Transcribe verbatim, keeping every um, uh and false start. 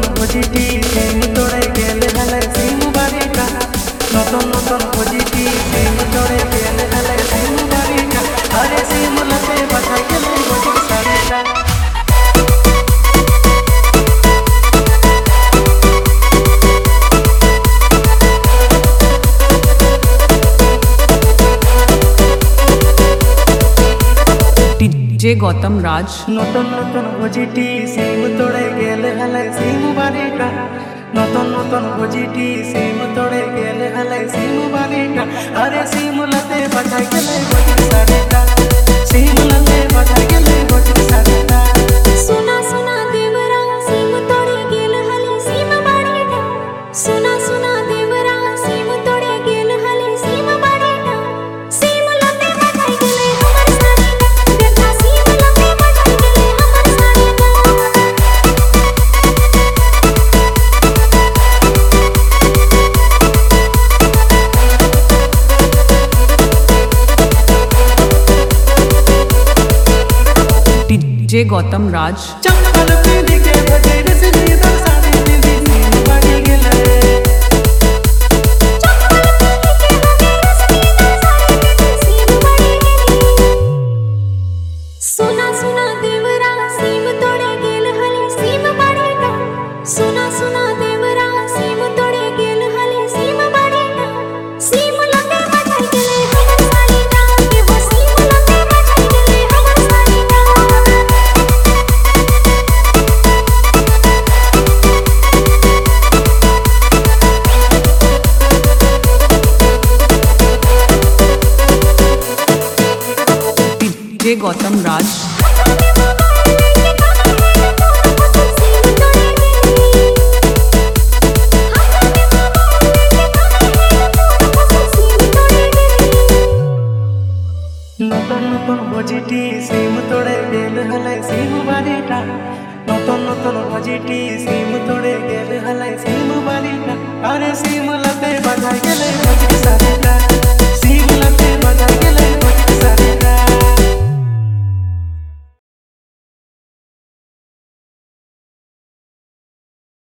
নতুন বুঝিটি সিম তোড়ে গেলে হেলে সিম বাড়িটা নতুন নতুন বুঝিটি সিম তোড়ে গেলে হেলে সিম বাড়িটা আরে সিম লাতে বাসায় গেলে বুঝি সারিটা जे गौतम राज নতুন নতুন বুঝিটি সিম তোড়ে গেলে হেলে সিম বাড়িটা নতুন নতুন বুঝিটি সিম তোড়ে গেলে হেলে সিম বাড়িটা আরে সিম লাতে বাসায় গেলে বুঝি সারিটা সিম লাতে বাসায় গেলে বুঝি সারিটা सुना सुना देवरा सीम तोड़े गेल हले सीम बाड़ीटा सुना सुना देवरा सीम तोड़े गेल हले सीम बाड़ीटा सीम लते बजाई गेले हमर साड़ीटा देखा सीम लते बजाई गेले हमर साड़ीटा जे गौतम राज चंपल पीली के बजे रसली दरसानी पीली सीम बाड़ी गेले सुना सुना देवरा सीम तोड़े गेल हले सीम बाड़ीटा सुना सुना देवरा सीम तोड़े गेल हले सीम बाड़ीटा सीम लते बजाई गेले हमर साड़ीटा के वो सीम लते बजाई गेले हमर साड़ीटा जे गौतम राज নতুন নতুন বুঝিটি সিম তোড়ে গেলে হেলে সিম বাড়িটা নতুন নতুন বুঝিটি সিম তোড়ে গেলে হেলে সিম বাড়িটা আরে সিম লাতে